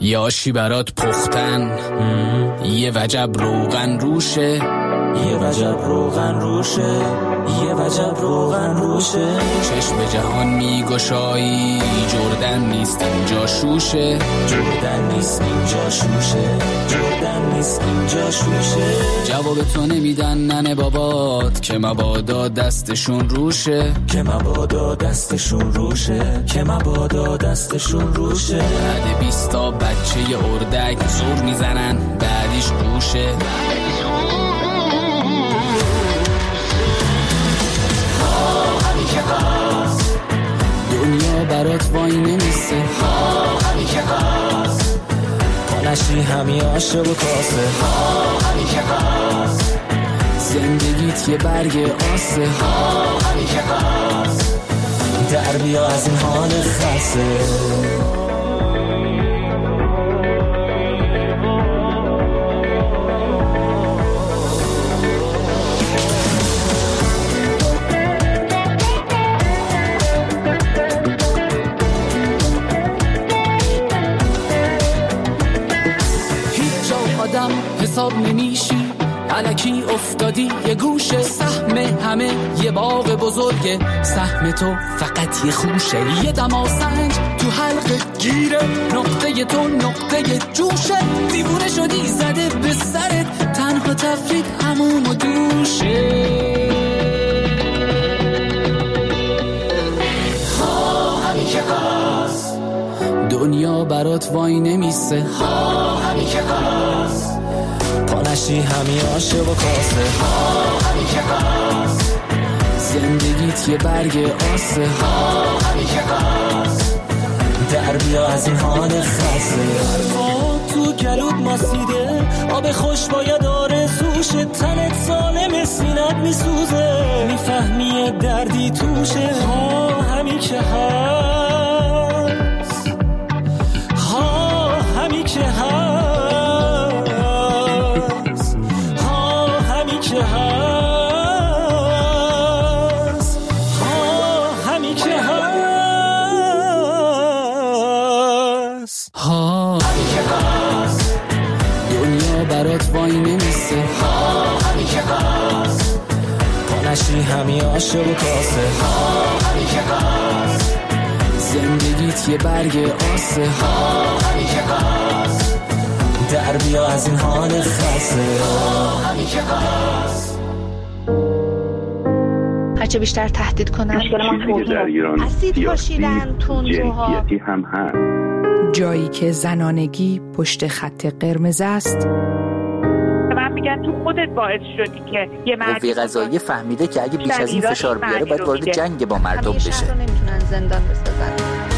یه آشی برات پختن، یه وجب روغن روشه، یه وجب روغن روشه، یه وجب روغن روشه. چشم جهان میگشایی، جردن نیست اینجا شوشه، جردن نیست اینجا شوشه، جردن نیست اینجا شوشه. جواب تو نمیدن ننه بابات که مبادا دستشون روشه، که مبادا دستشون روشه، که مبادا دستشون روشه. بعد 20 تا بچه اردک زور میزنن بعدیش گوشه. دنیا برات وای نمیسته، همین که هست. پانشی همی آشه و کاسه، همین که هست. زندگیت یه برگ آسه، همین که هست. در بیا از این حال خسته. حساب نمیشی، الکی افتادی یه گوشه. سهم همه یه باغ بزرگه، سهم تو فقط یه خوشه. یه دماسنج تو حلقه گیره، نقطه تو نقطه جوشه. دیوونه شدی زده به سرت، تنها تفرید همون و دوشه. همین که هست. دنیا برات وای نمیسته، همین که هست. پانشی همی آشه و کاسه، همین که هست. زندگیت یه برگ آسه، همین که هست. در بیا از این حال خسته. تو گلود ماسیده، آب خوش باید آرزوشه. تنت سالم سینت میسوزه، میفهمی دردی توشه. همین که هست، همین که هست. وای نمیسته، همین که هست. پانشی همی آشه و کاسه، همین که هست. زندگیت یه برگ آسه، همین که هست. در بیا از این حال خسته، همین که هست. هرچه بیشتر تهدید کنن اسید پاشیدن، تندروها هم هست. جایی که زنانگی پشت خط قرمز است، میگن تو خودت باعث شدی که یه قوه قضاییه فهمیده که اگه بیش از این فشار بیاره باید وارد جنگ با مردم بشه. همیشه رو نمیتونن زندان بسازن.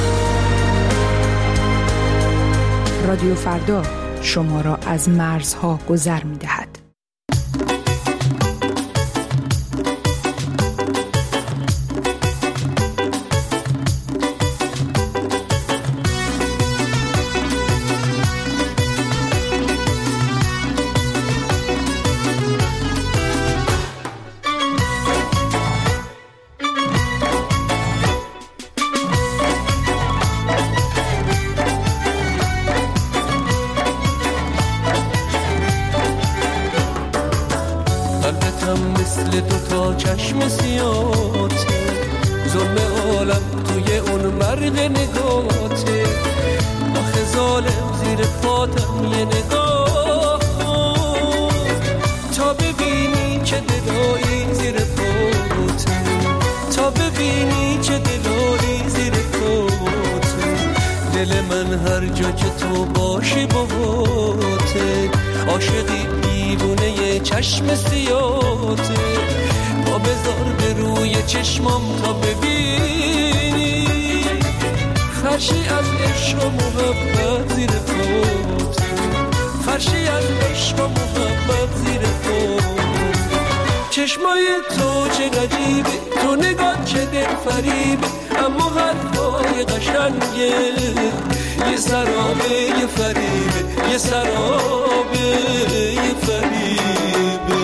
رادیو فردا شما را از مرزها گذر می‌دهد. چشم سیاته، ظلم عالم توی اون مرد نگاته. آخه ظالم زیر پاتم یه نگاه تا ببینی چه دلایی زیر پاته، تا ببینی چه دلایی زیر پاته. دل من هر جا که تو باشی باهاته، عاشقی دیوونه چشم سیاته. با بذار به روی چشمام تا ببینی فرشی از عشق و محبت زیر پات، فرشی از عشق و محبت زیر پات. چشمای تو چه عجیبه، تو نگاه چه دل فریبه، اما حرفای قشنگه یه سرابه یه فریبه، یه سرابه یه فریبه.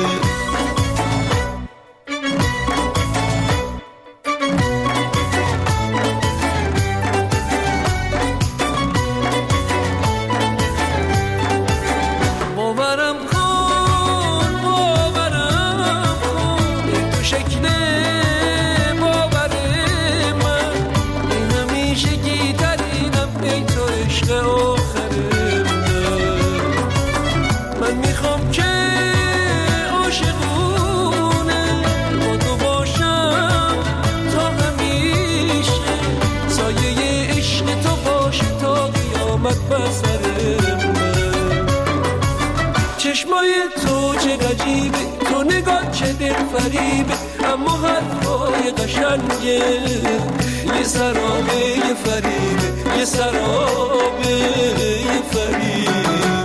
سر من. چشمای تو چه عجیبه، تو نگاه چه دل فریبه، اما حرفای قشنگه یه سرابه یه فریبه، یه سرابه یه فریبه.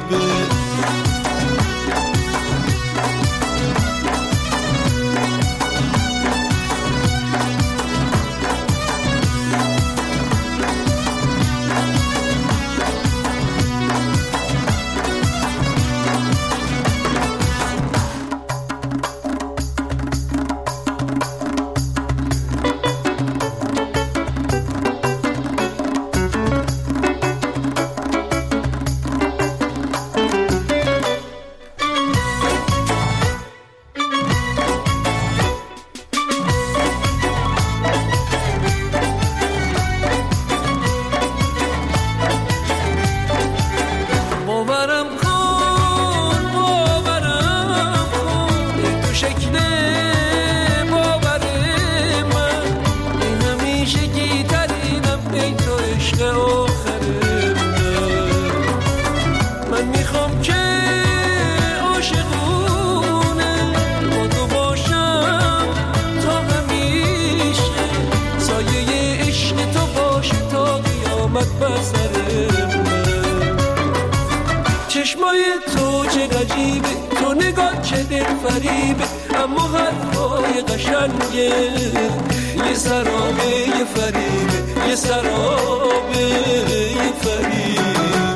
چشمای تو چه عجیبه، تو نگاه چه دل فریبه، اما حرفای قشنگه یه سرابه یه فریبه، یه سرابه یه فریبه.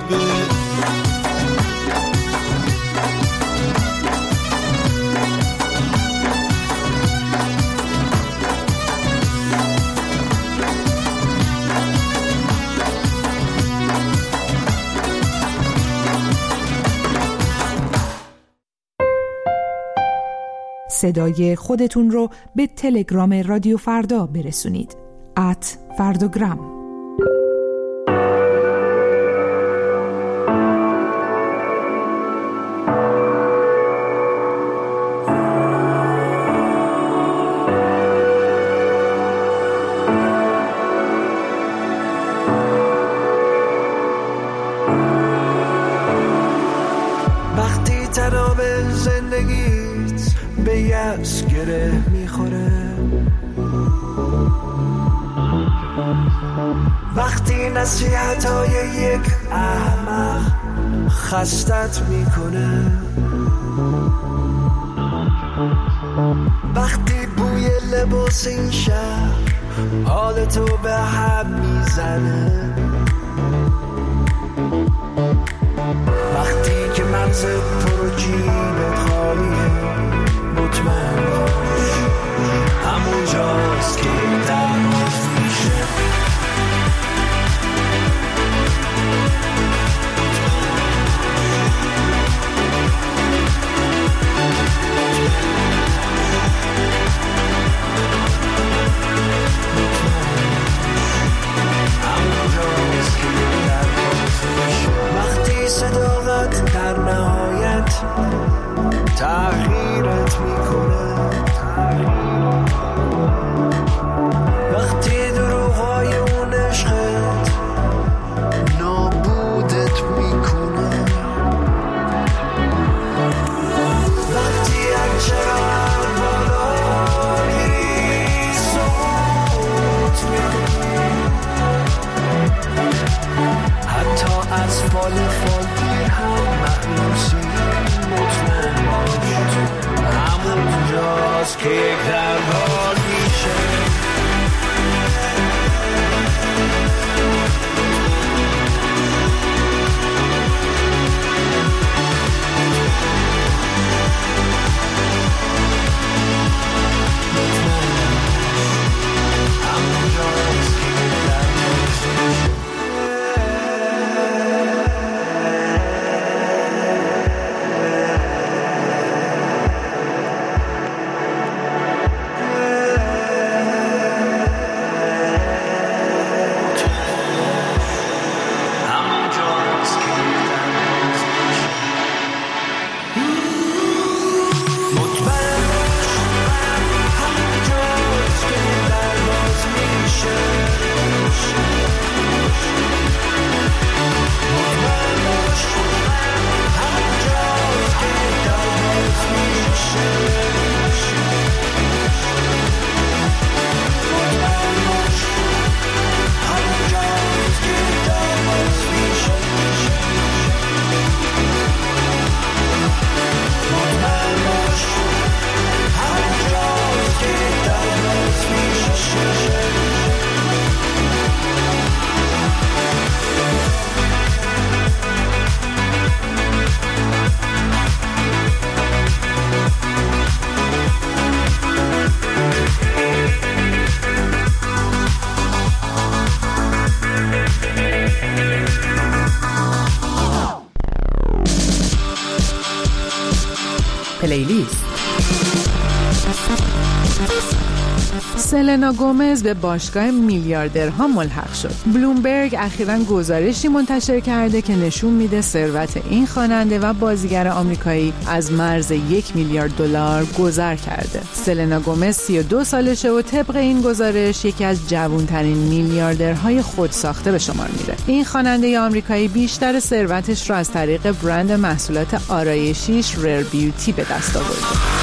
صدای خودتون رو به تلگرام رادیو فردا برسونید. @فرداگرام. وقتی تناب زندگیت به یأس گره میخوره، وقتی نصیحت‌های یک احمق خستت میکنه، وقتی بوی لباس این شهر حالتو به هم میزنه، وقتی که مغز پر و جیبت خالیه، مطمئن باش همون جاست که درماز میشه. وقتی صداقت در نهایت تغییرت میکنه، وقتی دروغای اون عشقت نابودت میکنه، وقتی هرچه بالا میری سقوط میکنی، حتی از فال دیر هم مأنوسی، مطمئن باش همون جاست که یک دربار میشه. پلیلیست. سلنا گومز به باشگاه میلیاردرها ملحق شد. بلومبرگ اخیراً گزارشی منتشر کرده که نشون میده ثروت این خواننده و بازیگر آمریکایی از مرز 1 میلیارد دلار گذر کرده. سلنا گومز 32 سالشه و طبق این گزارش یکی از جوانترین میلیاردرهای خودساخته به شمار میره. این خواننده آمریکایی بیشتر ثروتش رو از طریق برند محصولات آرایشیش ریر بیوتی به دست آورده.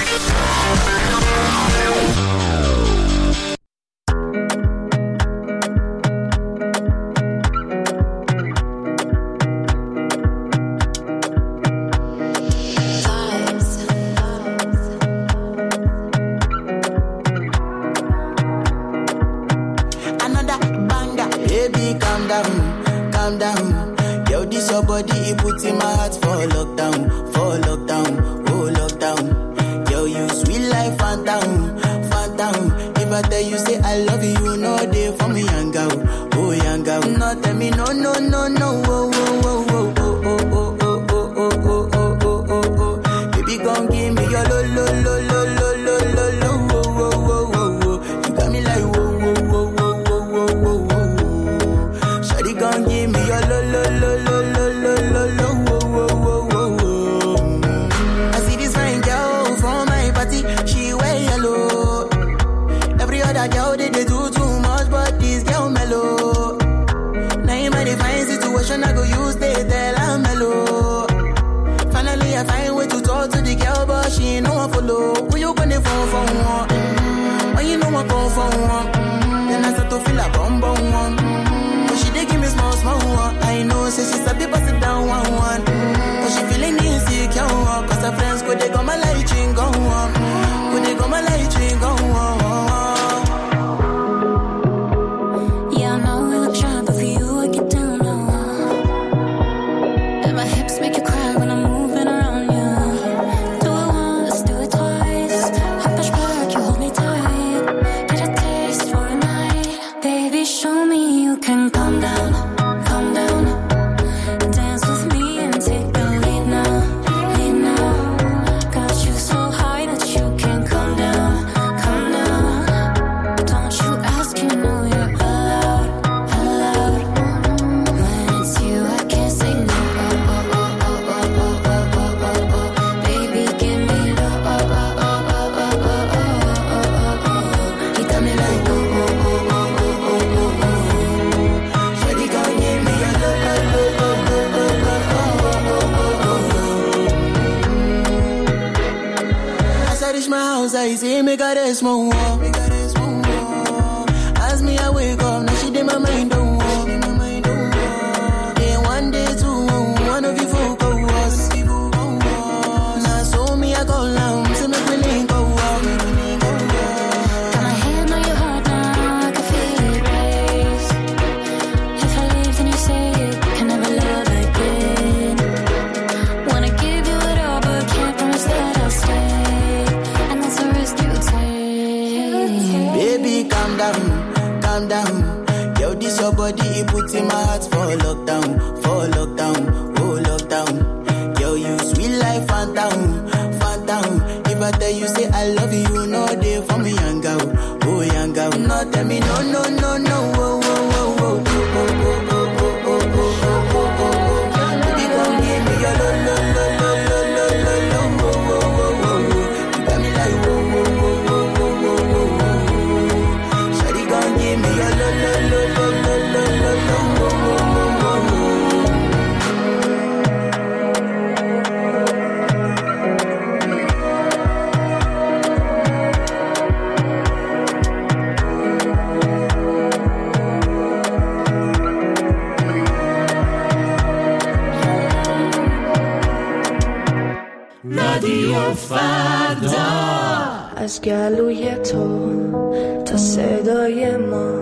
از گلوی تو تا صدای ما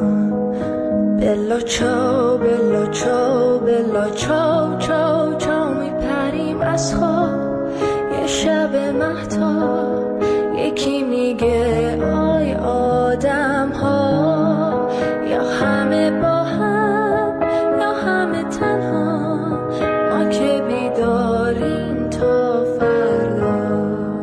بلا چاو بلا چاو بلا چاو چاو چاو میپریم از خواب یه شب مهتاب یکی میگه آی آدم ها یا همه با هم یا همه تنها ما که بیداریم تا فردا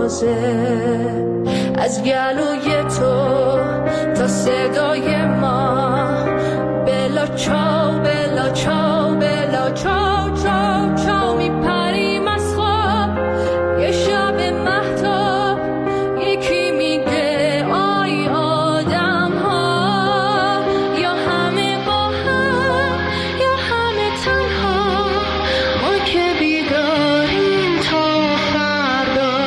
بازه، از گلوی تو تا صدای ما، بلا چاو بلا چاو بلا چاو چاو چاو، میپریم از خواب یه شب مهتاب، یکی میگه آی آدم ها، یا همه با هم یا همه تنها، ما که بیداریم تا فردا.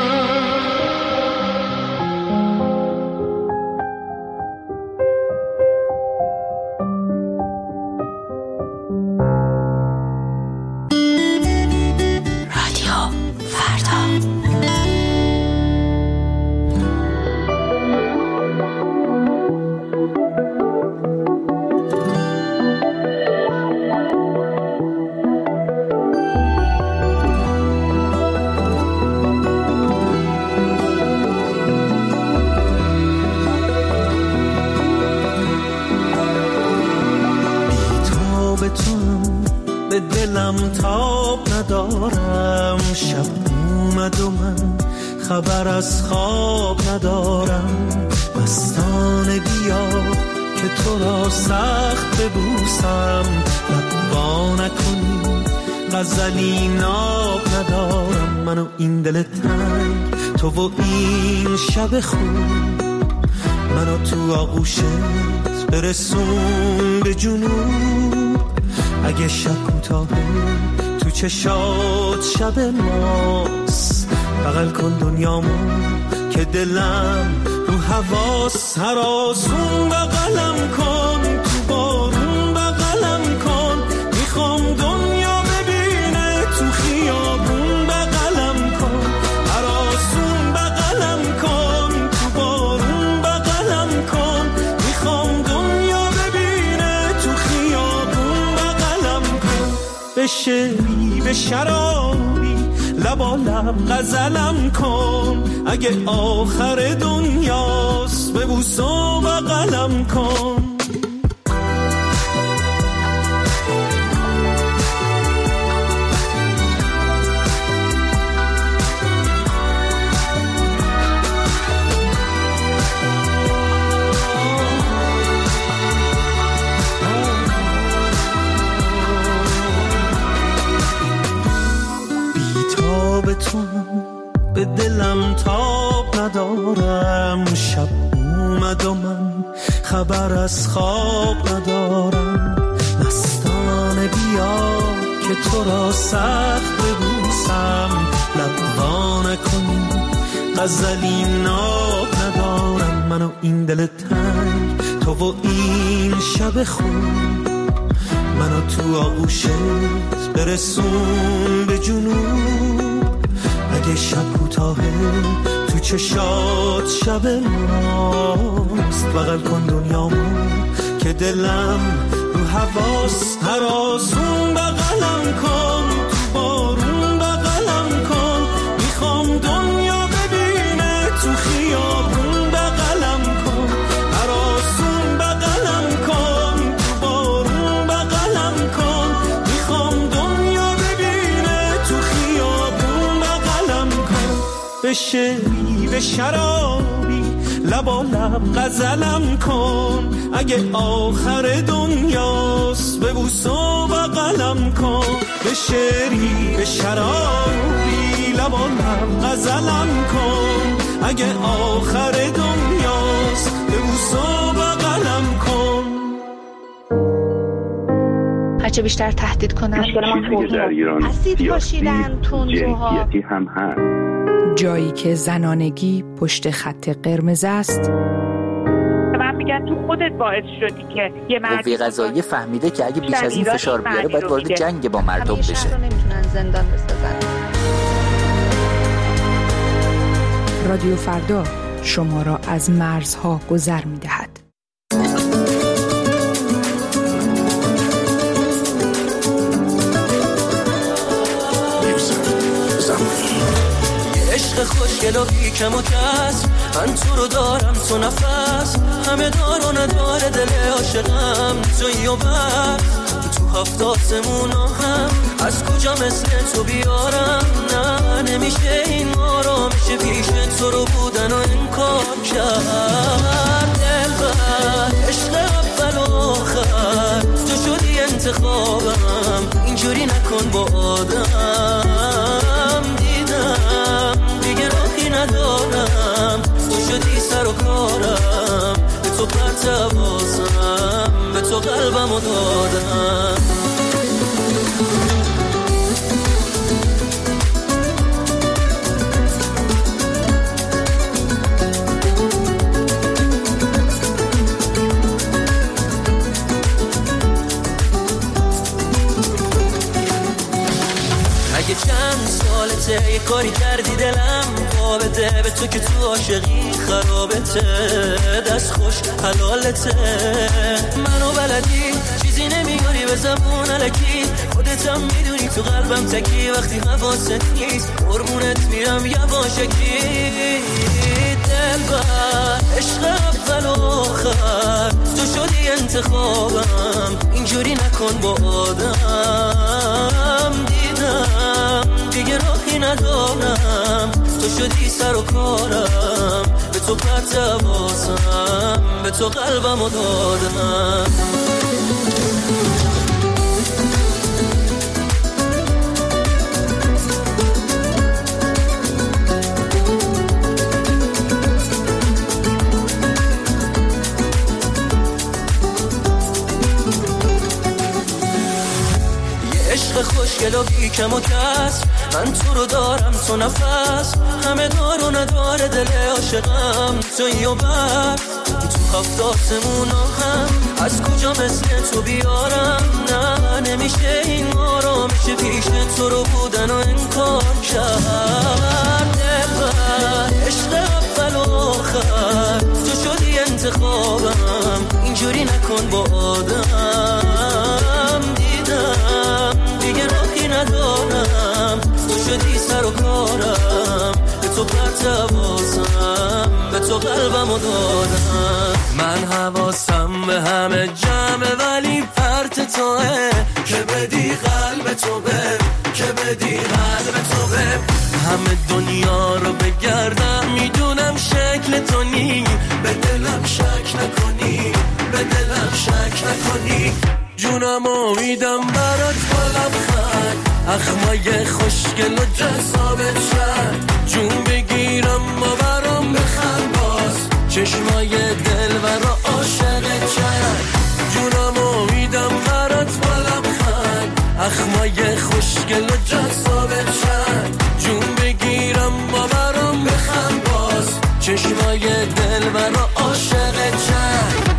به دلم تاب ندارم، شب اومد و من خبر از خواب ندارم، مستانه بیا که تو را سخت ببوسم، لبا نکنی غزلی ناب ندارم، من و این دل تنگ تو و این شب خوب، منو تو آغوشت برسون به جنوب، اگه شب کوتاهه تو چشات شب ماست، بغل کن دنیامو که دلم رو حواس، هر آسون بغلم کن، تو بارون بغلم کن، میخوام دنیا ببینه تو خیابون بغلم کن، هر آسون بغلم کن، تو بارون بغلم کن، میخوام دنیا ببینه تو خیابون بغلم کن، به شعری به شرابی لبا لب غزلم کن، اگه آخر دنیاست ببوس و بغلم کن. به دلم تاب ندارم، شب اومد و من خبر از خواب ندارم، مستانه بیا که تو را سخت ببوسم، لبا نکنی غزلی ناب ندارم، من و این دل تنگ تو و این شب خوب، منو تو آغوشت برسون به جنوب، اگه شب کوتاهه تو چشات شب ماست، بغل کن دنیامو که دلم رو حواس، هر آسون بغلم کن، تو بارون بغلم کن، میخوام دنیا ببینه تو خیابون بغلم کن، هر آسون بغلم کن، تو بارون بغلم کن، میخوام دنیا ببینه تو خیابون بغلم کن، به شعری به شرابی لبا لب غزلم کن، اگه آخر دنیاست ببوس و بغلم کن، به شعری به شرابی لبا لب غزلم کن، اگه آخر دنیاست ببوس و بغلم کن. هرچه بیشتر تهدید کنن اسید پاشیدن تندروها هم هست. جایی که زنانگی پشت خط قرمز است، من میگن تو خودت باعث شدی که یه قوه قضاییه فهمیده که اگه بیش از این فشار بیاره باید وارد جنگ با مردم بشه. همیشه رو نمیتونن زندان بسازن. رادیو فردا شما را از مرزها گذر میدهد. عشق خوشگل و بیکم و کس، من تو رو دارم تو نفس، همه دار و نداره دل عاشقم تویی و بس، تو هفت آسمون هم از کجا مثل تو بیارم، نه نمیشه این آرامیشه پیش نکن با آدم. دیدم دیگه راهی ندارم، تو شدی سر و کارم، به تو پرتوازم، به تو قلبمو دادم. اگه چند سالته یه کاری کردی دلم بابته، به تو که تو عاشقی خرابته، دست خوش حلالته. منو بلدی چیزی نمیگاری به زبون الکی، خودتم میدونی تو قلبم تکی، وقتی حواست نیست قربونت میرم یواشکی. دلبر عشق اول و آخر تو شدی انتخابم، اینجوری نکن با آدم. دیدم دیگه راهی ندارم، تو شدی سر و کارم، به تو پرتوازم، به تو قلبمو دادم. عشق خوشگل و بی کم و کس، من تو رو دارم تو نفس، همه دار و نداره دل عاشقم تویی و بس. تو هفت آسمونا هم از کجا مثل تو بیارم، نه نمیشه این آرامش پیش تو رو بودن و انکار کرد. دلبر عشق اول و آخر تو شدی انتخابم، اینجوری نکن با آدم. دیدم دیگه راهی ندارم، تو شدی سر و کارم، به تو پرتوازم، به تو قلبمو دادم. من حواسم به همه جمعه ولی پرت توه، که بدی قلب تو به، که بدی قلب تو به. همه دنیا رو بگردم میدونم شکل تو نی، به دلم شک نکنی، به دلم شک نکنی. جونم امیدم برات بالم خند، اخمای خوشگل و جذابت شد، جون بگیرم و برام بخند باز، چشمای دلبر و عاشقت شد. جونم امیدم برات بالم خند، اخمای خوشگل و جذابت شد، جون بگیرم و برام بخند باز، چشمای دلبر و عاشقت شد.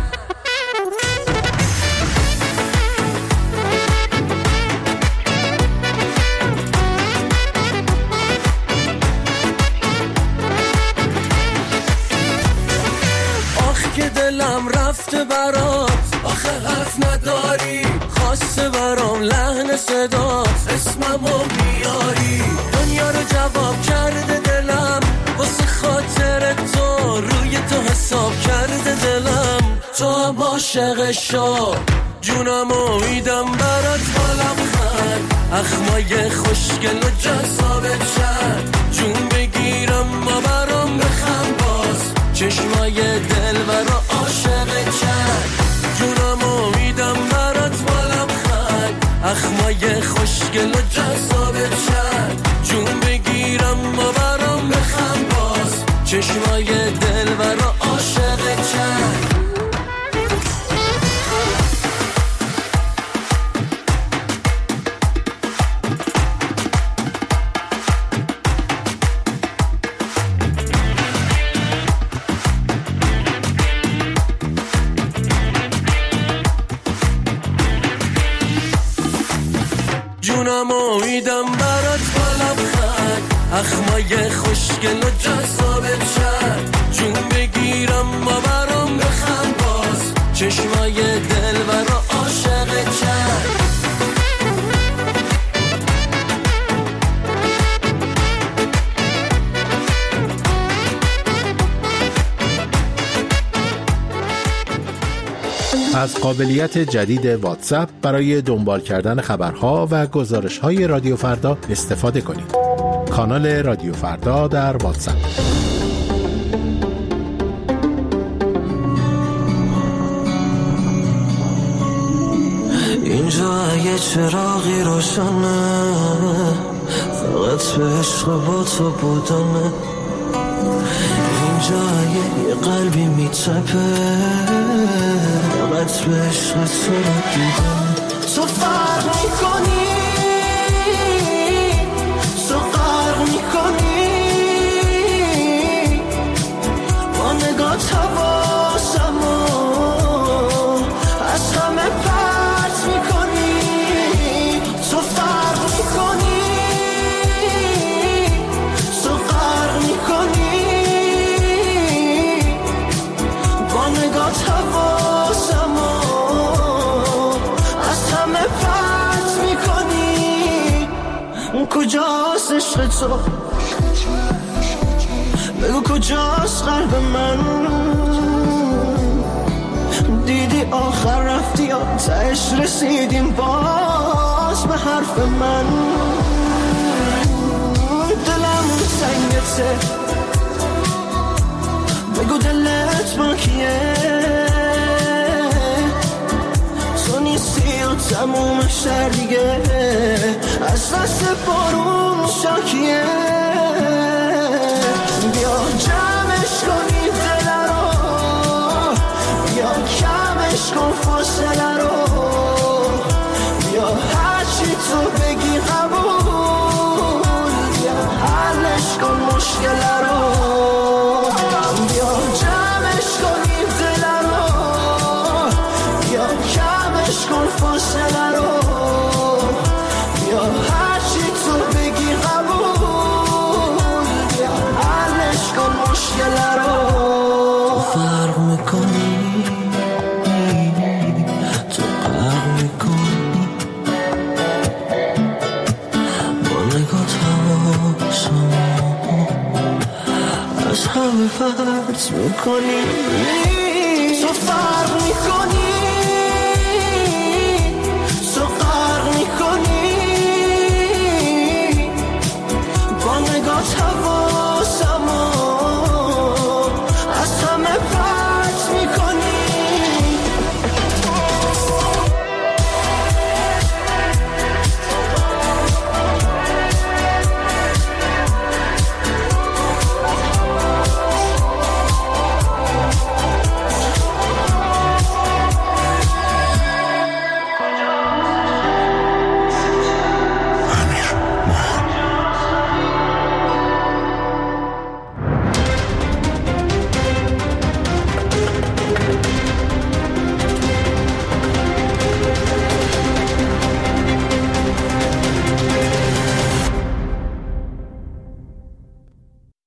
که دلم رفته برات، آخه حرف نداری، خواسته برام لحن صدات، اسممو میاری. دنیا رو جواب کرده دلم، واسه خاطر تو روی تو حساب کرده دلم، تو هم عاشق شو. جونم امیدم برات بالم خند، اخمای خوشگل و جذابت شد، جون بگیرم و برام بخند باز، چشمای دلبر و عاشقت شد. جونم امیدم برات بالم خند، اخمای خوشگل و جذابت شد، جون بگیرم و برام بخند باز، چشمای دلبر و عاشقت شد. جونم امیدم برات بالم خند، اخمای خوشگل و جذابت شد، جون بگیرم و برام بخند باز، چشمای دلبر و عاشقت شد. از قابلیت جدید واتساپ برای دنبال کردن خبرها و گزارش‌های رادیو فردا استفاده کنید. کانال رادیو فردا در واتساپ. این اینجا اگه چراغی روشنه فقط به عشق با تو بودنه. اینجا اگه یه قلبی میتپه فقط به عشق تو رو دیدنه. تو فرق میکنی، تو غرق میکنی، با نگاه حواسمو از همه پرت میکنی. تو فرق میکنی، تو غرق میکنی، با نگاه حواسمو از همه پرت میکنی. کجاست عشق تو؟ بگو کجاست قلب من؟ دیدی آخر رفتی یا تهش رسیدیم باز به حرف من؟ دلم سنگته، بگو دلت با کیه؟ تو نیستی و تموم شهر دیگه از دست بارون شاکیه. بیا جمعش کنی دل رو، بیا کمش کن فاصله رو، بیا هرچی تو بگی قبول، بیا حلش کن مشکل رو. بیا جمعش کنی دل رو، بیا کمش کن فاصله رو، بیا هرچی تو بگی قبول، بیا حلش کن مشکل رو. فرق میکنی، تو غرق میکنی، با نگاه حواسمو از همه پرت میکنی. تو فرق میکنی، تو غرق میکنی، با نگاه